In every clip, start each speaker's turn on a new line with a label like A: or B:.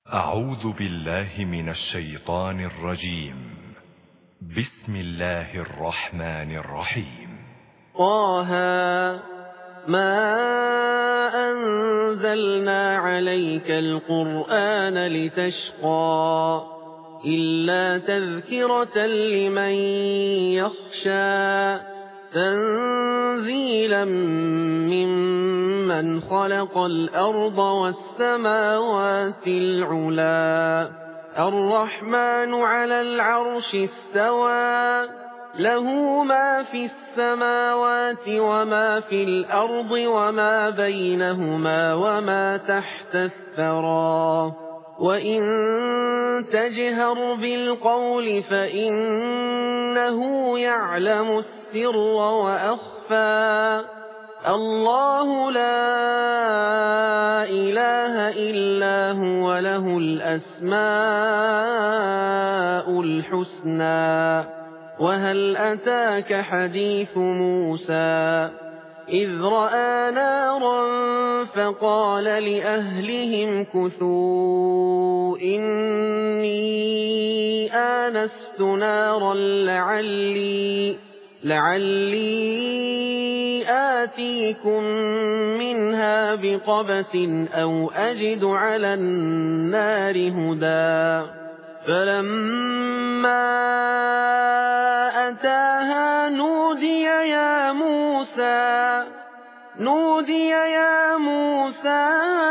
A: أعوذ بالله من الشيطان الرجيم. بسم الله الرحمن الرحيم.
B: طه ما أنزلنا عليك القرآن لتشقى إلا تذكرة لمن يخشى تنزيلا ممن خلق الأرض والسماوات العلا الرحمن على العرش استوى له ما في السماوات وما في الأرض وما بينهما وما تحت الثرى وإن تجهر بالقول فإنه يعلم السر وأخفى الله لا إله إلا هو له الأسماء الحسنى وهل أتاك حديث موسى إذ رأى نارا فقال لأهلهم كثوا إني آنست نارا لعلي آتيكم منها بقبس أو أجد على النار هدى فلما أتاها نودي يا موسى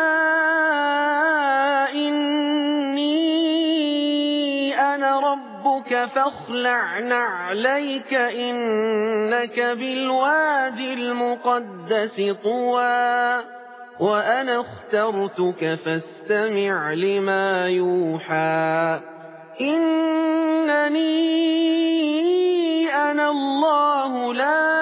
B: إني أنا ربك فاخلع نعليك إنك بالواد المقدس طوى وأنا اخترتك فاستمع لما يوحى إنني أنا الله لا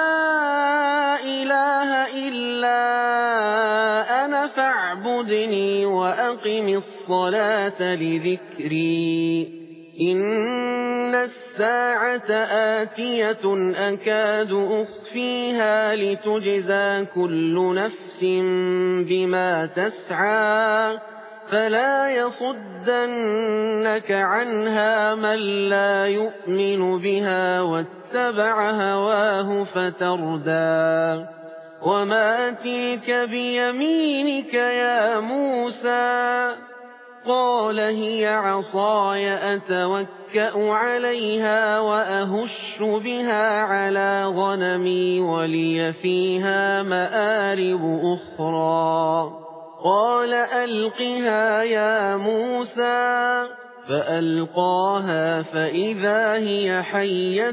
B: إله إلا أنا فاعبدني وأقم الصلاة لذكري إن الساعة آتية أكاد أخفيها لتجزى كل نفس بما تسعى فلا يصدنك عنها من لا يؤمن بها واتبع هواه فتردى وما تلك بيمينك يا موسى قال هي عصاي أتوكأ عليها وأهش بها على غنمي ولي فيها مآرب أخرى قال ألقها يا موسى فألقاها فإذا هي حية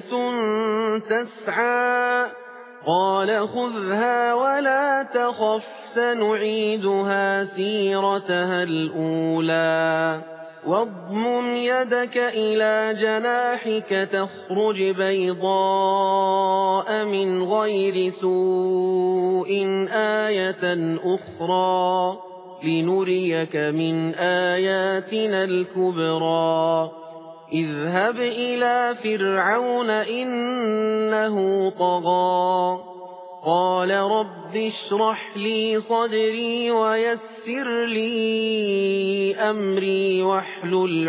B: تسعى قال خذها ولا تخف سنعيدها سيرتها الأولى واضمم يدك إلى جناحك تخرج بيضاء من غير سوء آية أخرى لنريك من آياتنا الكبرى اذهب إلى فرعون إنه طغى قال رب اشرح لي صدري ويسر لي أمري واحلل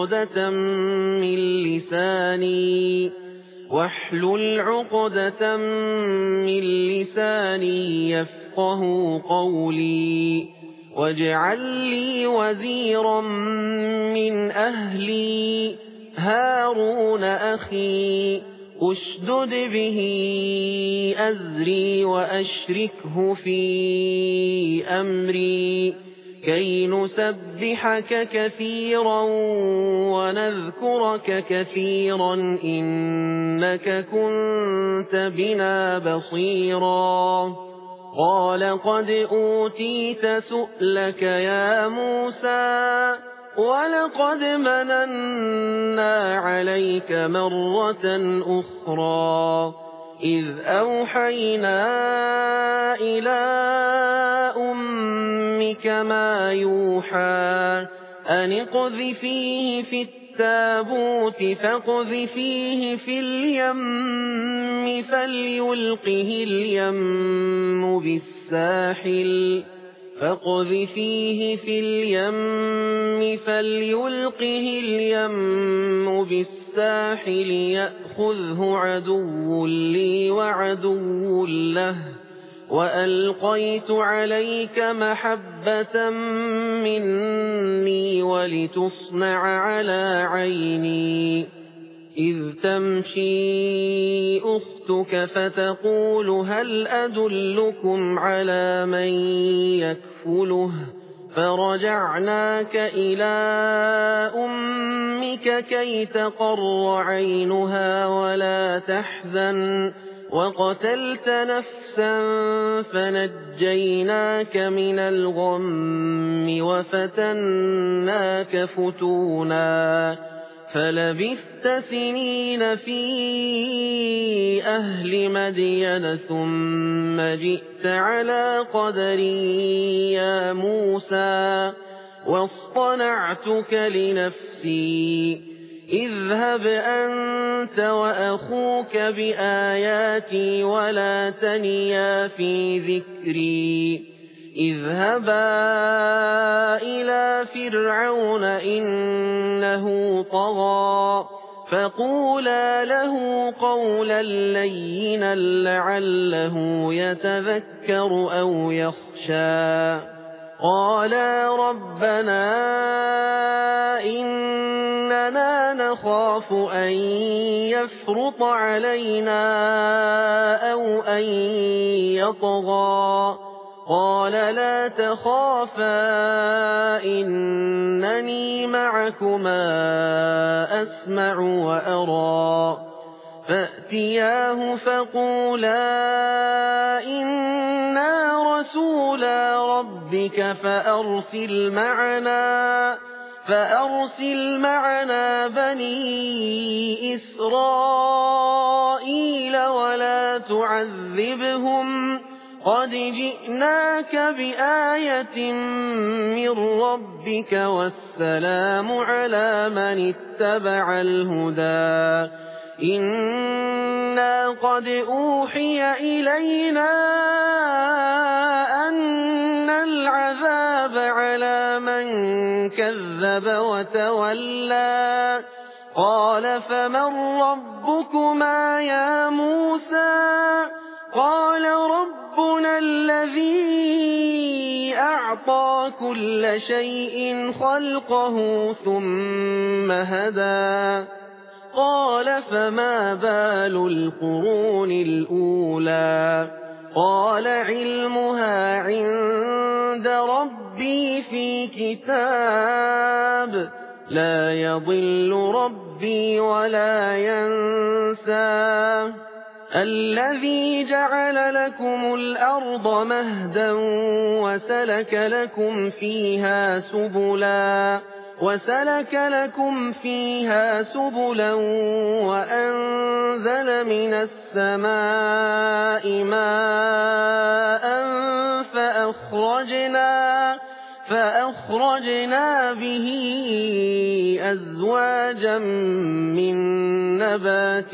B: عقدة من لساني يفقه قولي واجعل لي وزيرا من أهلي هارون أخي أشدد به أزري وأشركه في أمري كي نسبحك كثيرا ونذكرك كثيرا إنك كنت بنا بصيرا قال قد أوتيت سؤلك يا موسى ولقد مننا عليك مرة أخرى إذ أوحينا إلى أمك ما يوحى أن اقذفيه في التابوت فاقذفيه في اليم فليلقه اليم بالساحل فاقذفيه في اليم فليلقه اليم بالساحل يأخذه عدو لي وعدو له وألقيت عليك محبة مني ولتصنع على عيني إذ تمشي أختك فتقول هل أدلكم على من يكفله فرجعناك إلى أمك كي تقر عينها ولا تحزن وقتلت نفسا فنجيناك من الغم وفتناك فتونا فلبثت سنين في أهل مدين ثم جئت على قدري يا موسى واصطنعتك لنفسي اذهب أنت وأخوك بآياتي ولا تنيا في ذكري اذهبا إلى فرعون إنه طغى فقولا له قولا لينا لعله يتذكر أو يخشى قالا ربنا إننا نخاف أن يفرط علينا أو أن يطغى قال لا تخافا إنني معكما أسمع وأرى فأتياه فقولا إنا رسولا ربك فأرسل معنا بني إسرائيل ولا تعذبهم قد جئناك بآية من ربك والسلام على من اتبع الهدى إنا قد أوحي إلينا أن العذاب على من كذب وتولى قال فمن ربكما يا موسى قال ربنا الذي أعطى كل شيء خلقه ثم هدى قال فما بال القرون الأولى قال علمها عند ربي في كتاب لا يضل ربي ولا ينسى الذي جعل لكم الأرض مهدا وسلك لكم فيها سبلا وأنزل من السماء ماء فأخرجنا به أزواجا من نبات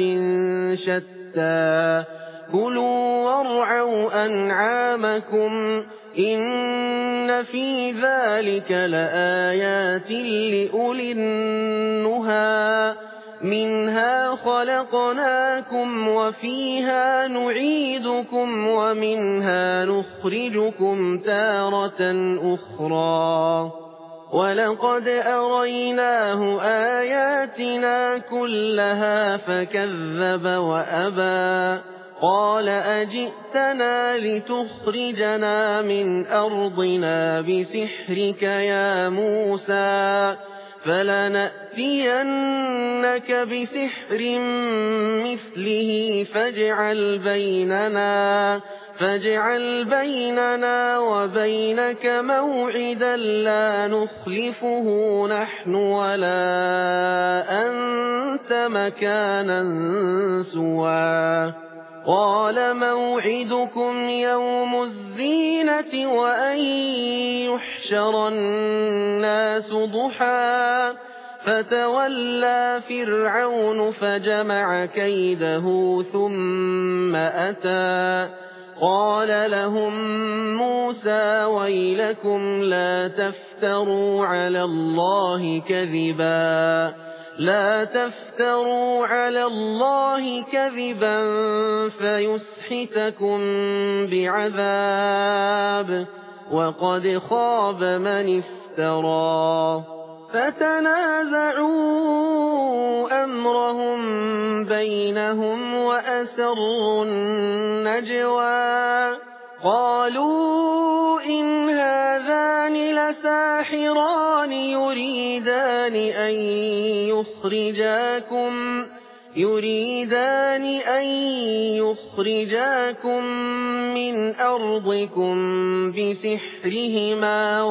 B: شتى كلوا وارعوا أنعامكم إن في ذلك لآيات لأولي النهى منها خلقناكم وفيها نعيدكم ومنها نخرجكم تارة أخرى ولقد أريناه آياتنا كلها فكذب وأبى قال أجئتنا لتخرجنا من أرضنا بسحرك يا موسى فلنأتينك بسحر مثله فاجعل بيننا وبينك موعدا لا نخلفه نحن ولا أنت مكانا سوى قال موعدكم يوم الزينة وأن يحشر الناس ضحى فتولى فرعون فجمع كيده ثم أتى قال لهم موسى ويلكم لا تفتروا على الله كذبا فيسحتكم بعذاب وقد خاب من افترى فتنازعوا أمرهم بينهم وأسروا النجوى قالوا إن هذان لساحران يريدان أن يخرجاكم من أرضكم بسحرهما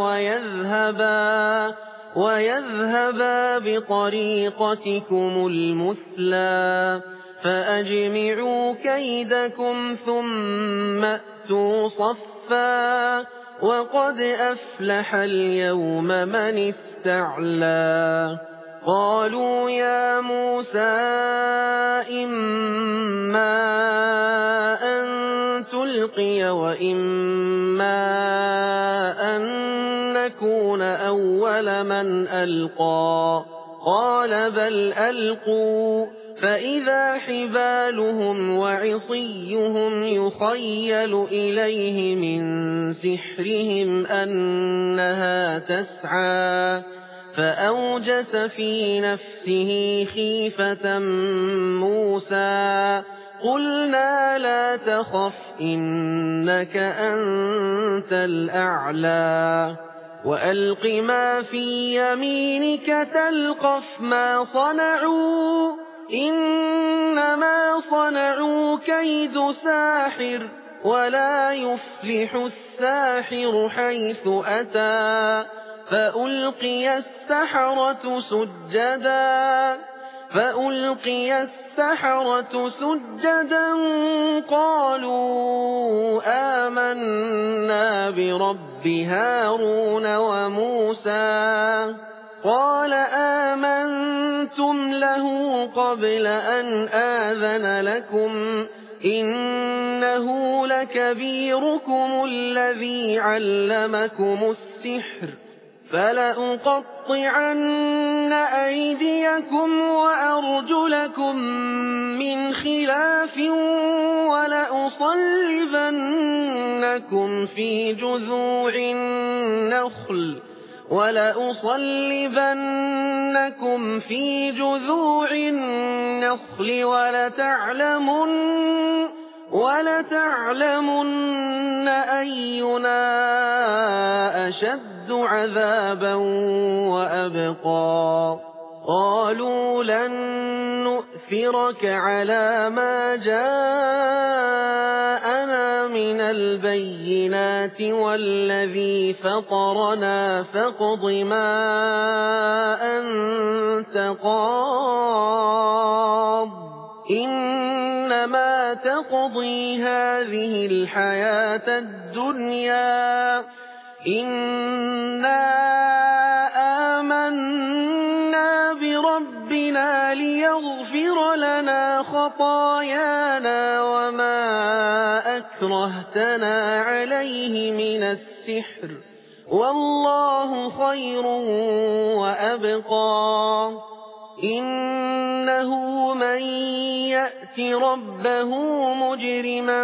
B: ويذهبا بطريقتكم المثلى فأجمعوا كيدكم ثم أتوا صفا وقد أفلح اليوم من استعلى قالوا يا موسى إما أن تلقي وإما أن نكون أول من ألقى قال بل ألقوا فإذا حبالهم وعصيهم يخيل إليه من سحرهم أنها تسعى فأوجس في نفسه خيفة موسى قلنا لا تخف إنك أنت الأعلى وألق ما في يمينك تلقف ما صنعوا إنما صنعوا كيد ساحر ولا يفلح الساحر حيث أتى فألقي السحرة سجدا قالوا آمنا برب هارون وموسى قال آمنتم له قبل أن آذن لكم إنه لكبيركم الذي علمكم السحر فلأقطعن أيديكم وأرجلكم من خلاف ولأصلبنكم في جذوع النخل ولتعلمن أينا أشد عذابا وأبقى قالوا لن نؤثرك على ما جاءنا من البينات والذي فطرنا فاقض ما أنت قاض إنما تقضي هذه الحياة الدنيا إنا آمنا بربنا ليغفر لنا خطايانا وما أكرهتنا عليه من السحر والله خير وأبقى إنه من يأت ربه مجرما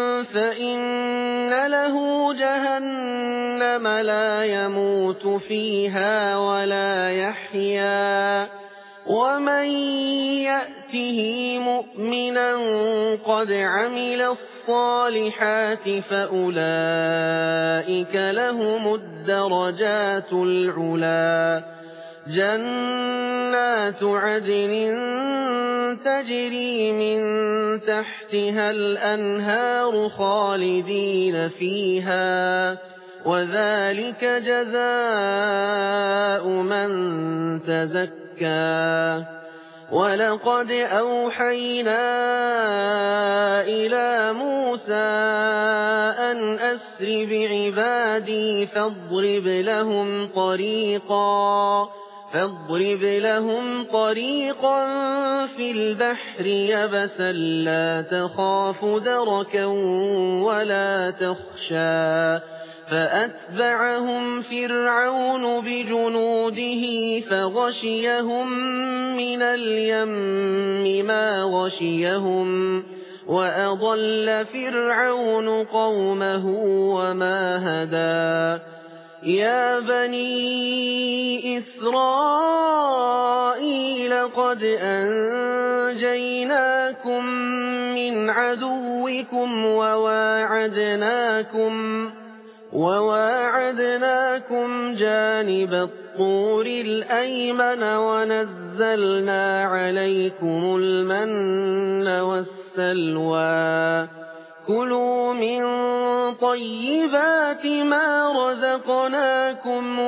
B: فإن له جهنم لا يموت فيها ولا يحيا ومن يأته مؤمنا قد عمل الصالحات فأولئك لهم الدرجات العلى جنات عدن تجري من تحتها الأنهار خالدين فيها وذلك جزاء من تزكى ولقد أوحينا إلى موسى أن أسر بعبادي فاضرب لهم فاضرب لهم طريقا في البحر يبسا لا تخاف دركا ولا تخشى فأتبعهم فرعون بجنوده فغشيهم من اليم ما غشيهم وأضل فرعون قومه وما هدى يا بني إسرائيل قد أنجيناكم من عدوكم وواعدناكم جانب الطور الأيمن ونزلنا عليكم المن والسلوى كلوا من طيبات ما رزقناكم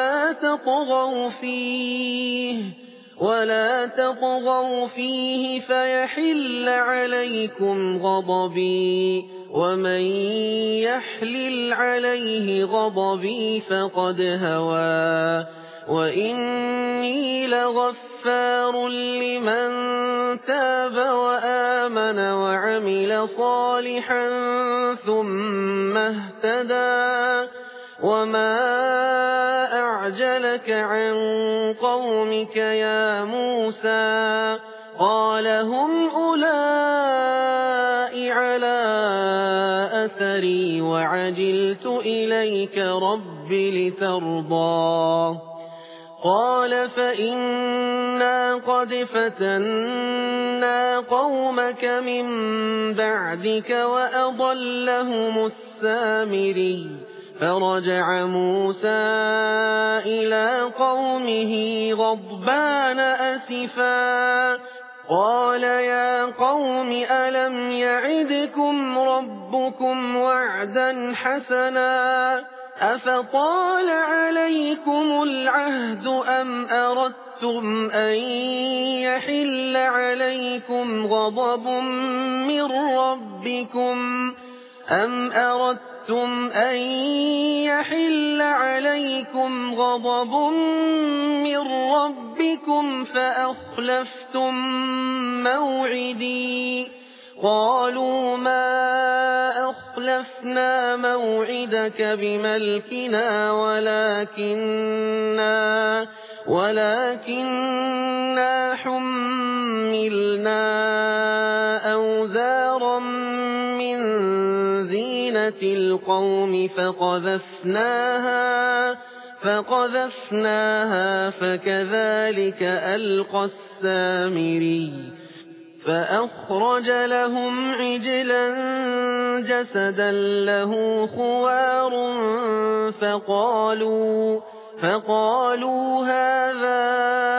B: ولا تطغوا فيه فيحل عليكم غضبي ومن يحلل عليه غضبي فقد هوى وإني لغفار لمن تاب وآمن وعمل صالحا ثم اهتدى وما أعجلك عن قومك يا موسى قال هم أولئك على أثري وعجلت إليك رب لترضى قال فإنا قد فتنا قومك من بعدك وأضلهم السامري فرجع موسى إلى قومه غضبان أسفا قال يا قوم ألم يعدكم ربكم وعدا حسنا أفطال عليكم العهد أم أردتم أن يحل عليكم غضب من ربكم فأخلفتم موعدي قالوا ما أخلفنا موعدك بملكنا ولكننا حملنا أوزارا من زينة القوم فقذفناها فكذلك ألقى السامري فأخرج لهم عجلا جسدا له خوار فقالوا هذا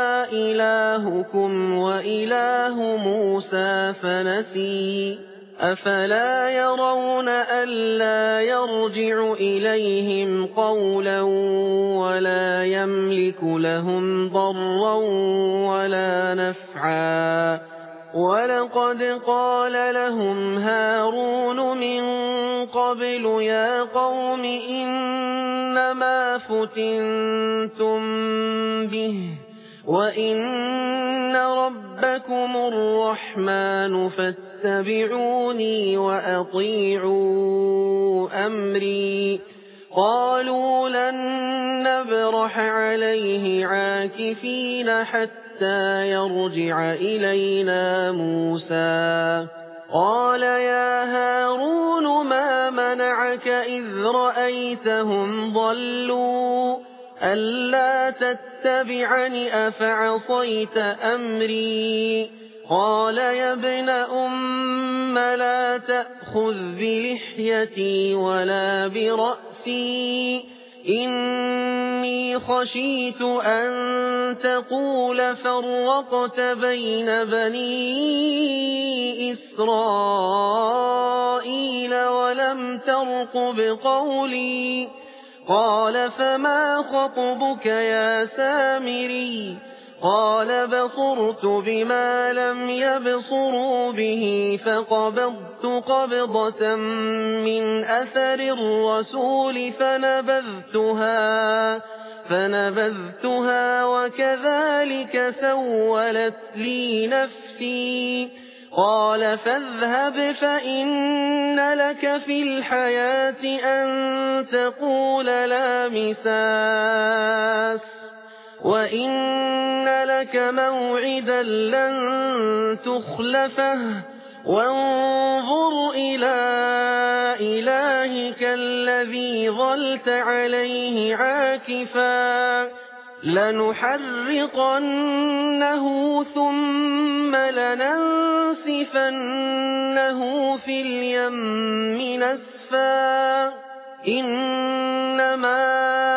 B: إلهكم وإله موسى فنسي أفلا يرون ألا يرجع إليهم قولا ولا يملك لهم ضرا ولا نفعا ولقد قال لهم هارون من قبل يا قوم إنما فتنتم به وإن ربكم الرحمن فاتبعوني وأطيعوا أمري قالوا لن نبرح عليه عاكفين حتى يرجع إلينا موسى قال يا هارون ما منعك إذ رأيتهم ضلوا ألا تتبعني أفعصيت أمري قال يا ابن أم لا تأخذ بلحيتي ولا برأسي إني خشيت أن تقول فرقت بين بني إسرائيل ولم ترقب قولي قال فما خطبك يا سامري قال بصرت بما لم يبصروا به فقبضت قبضة من أثر الرسول فنبذتها وكذلك سولت لي نفسي. قال فاذهب فإن لك في الحياة أن تقول لا مساس وإن لك موعدا لن تخلفه وانظر إلى إلهك الذي ظلت عليه عاكفا لنحرقنه ثم لننسفنه في اليم نسفا إنما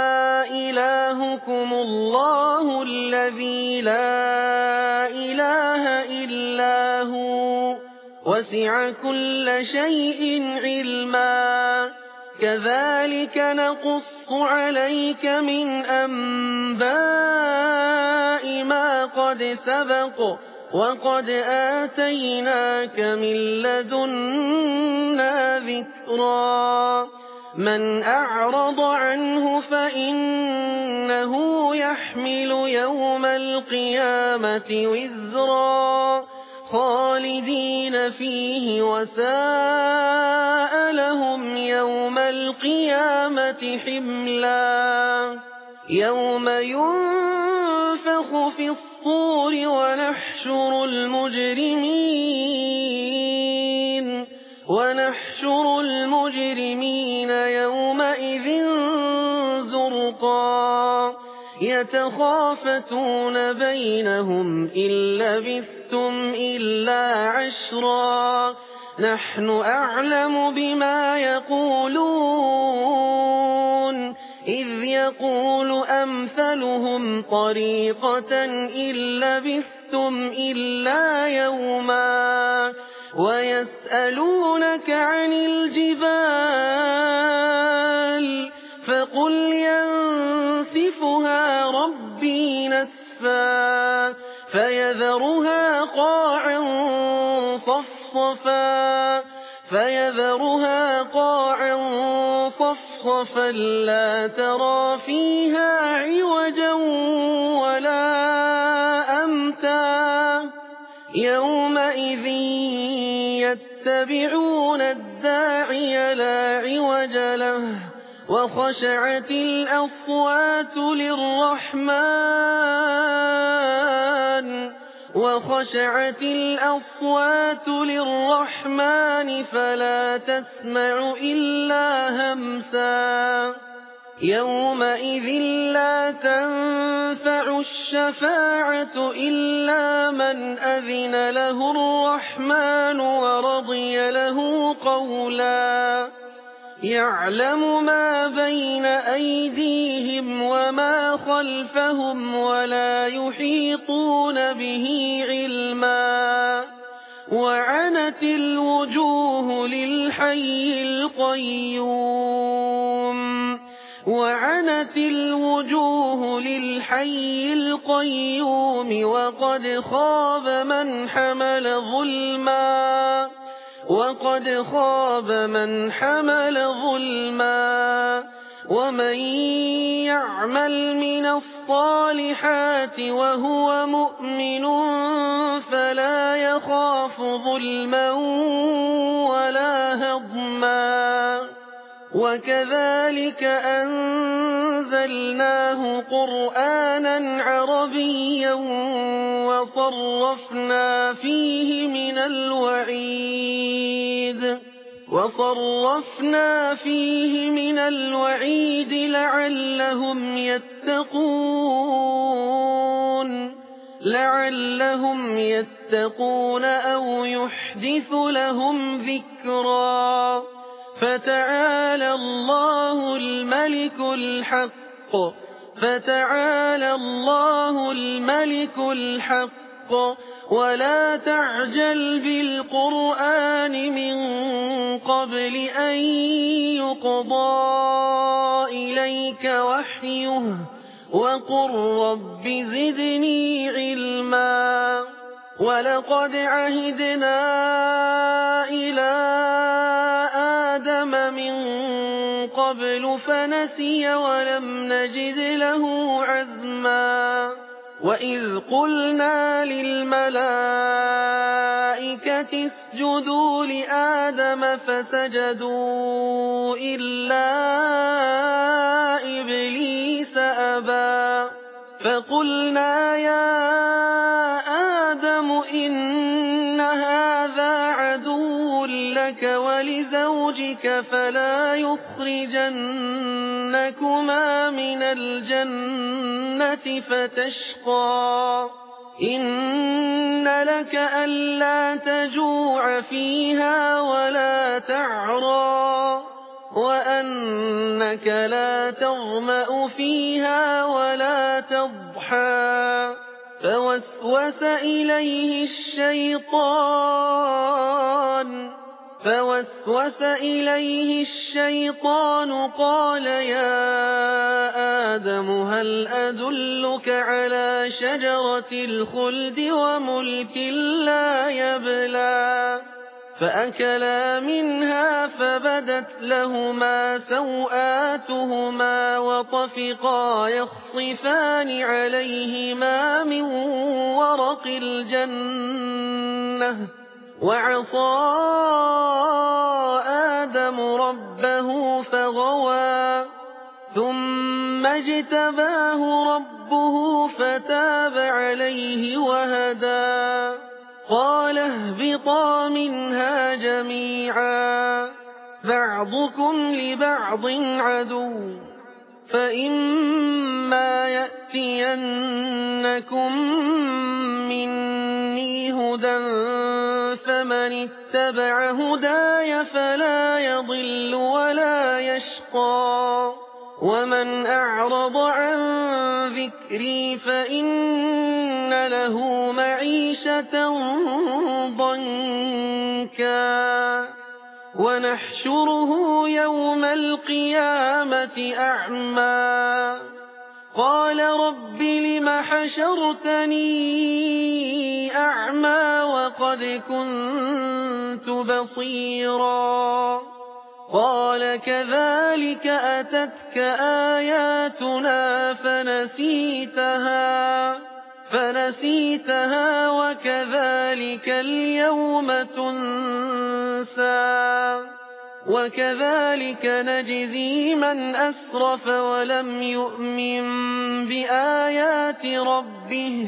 B: إلهكم الله الذي لا إله إلا هو وسع كل شيء علما كذلك نقص عليك من أنباء ما قد سبق وقد آتيناك من لدنا ذكرا من أعرض عنه فإنه يحمل يوم القيامة وزرا خالدين فيه وساء لهم يوم القيامة حملا يوم ينفخ في الصور ونحشر المجرمين يومئذ زرقا يتخافتون بينهم إن لبثتم إلا عشرا نحن أعلم بما يقولون إذ يقول أمثلهم طريقة إن لبثتم إلا يوما ويسألونك عن الجبال فقل ينسفها ربي نسفا فيذرها قاعا صفصفا لا ترى فيها عوجا ولا أمتا يومئذ يتبعون الداعي لا عوج له وخشعت الأصوات للرحمن فلا تسمع إلا همسا يومئذ لا تنفع الشفاعة إلا من أذن له الرحمن ورضي له قولا يعلم ما بين أيديهم وما خلفهم ولا يحيطون به علما وعنت الوجوه للحي القيوم وقد خاب من حمل ظلما ومن يعمل من الصالحات وهو مؤمن فلا يخاف ظلما ولا هضما وكذلك أنزلناه قرآنا عربيا وصرفنا فيه من الوعيد لعلهم يتقون أو يحدث لهم ذكرا فتعالى الله الملك الحق ولا تعجل بالقرآن من قبل أن يقضى إليك وحيه وقل رب زدني علما ولقد عهدنا إلى آدم من قبل فنسي ولم نجد له عزما وإذ قلنا للملائكة اسجدوا لآدم فسجدوا إلا إبليس أبى فقلنا يا آدم إن هذا عدو لك ولزوجك فلا يخرجنكما من الجنة فتشقى إن لك ألا تجوع فيها ولا تعرى وأنك لا تظمأ فيها ولا تضحى فوسوس إليه الشيطان قال يا آدم هل أدلك على شجرة الخلد وملك لا يبلى فأكلا منها فبدت لهما سوآتهما وطفقا يخصفان عليهما من ورق الجنة وعصى آدم ربه فغوى ثم اجتباه ربه فتاب عليه وهدى قال اهبطا منها جميعا بعضكم لبعض عدو فإما يأتينكم مني هدى فمن اتبع هداي فلا يضل ولا يشقى ومن أعرض عن ذكري فإن له معيشة ضنكا ونحشره يوم القيامة أعمى قال رب لم حشرتني أعمى وقد كنت بصيرا قال كذلك أتتك آياتنا فنسيتها وكذلك اليوم تنسى وكذلك نجزي من أسرف ولم يؤمن بآيات ربه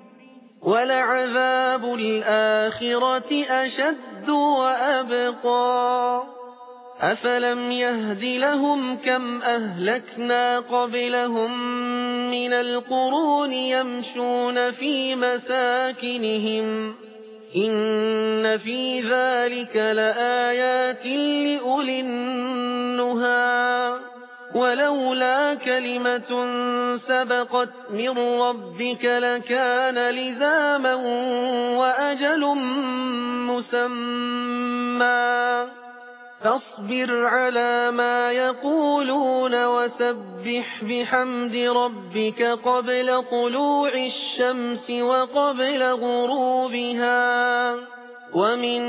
B: ولعذاب الآخرة أشد وأبقى أفلم يهد لهم كم أهلكنا قبلهم من القرون يمشون في مساكنهم إن في ذلك لآيات لأولي النهى ولولا كلمة سبقت من ربك لكان لزاما وأجل مسمى فاصبر على ما يقولون وسبح بحمد ربك قبل طلوع الشمس وقبل غروبها ومن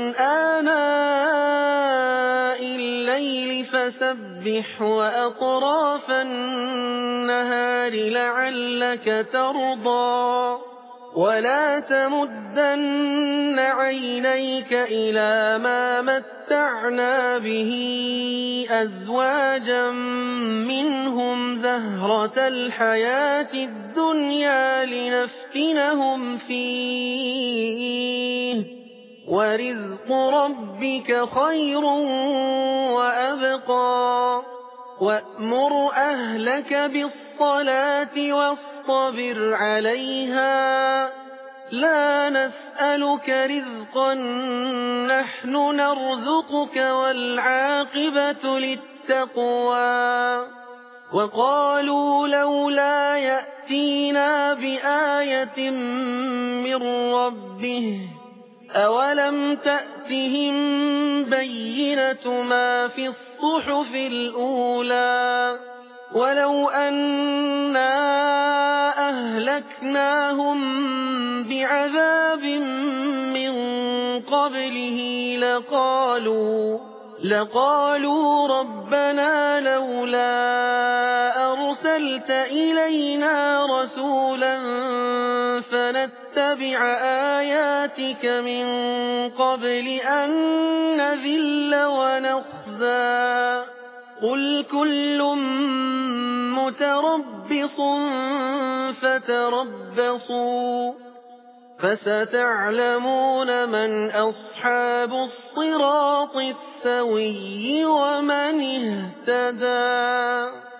B: آناء الليل فسبح وأطراف النهار لعلك ترضى ولا تمدن عينيك إلى ما متعنا به أزواجا منهم زهرة الحياة الدنيا لنفتنهم فيه ورزق ربك خير وأبقى وأمر أهلك بالصلاة واصطبر عليها لا نسألك رزقا نحن نرزقك والعاقبة للتقوى وقالوا لولا يأتينا بآية من ربه أولم تأتهم بينة ما في الصحف الأولى ولو أنا أهلكناهم بعذاب من قبله لقالوا ربنا لولا أرسلت إلينا رسولا فنتبع آياتك من قبل أن نذل ونخزى قل كل متربص فتربصوا فستعلمون من أصحاب الصراط السوي ومن اهتدى.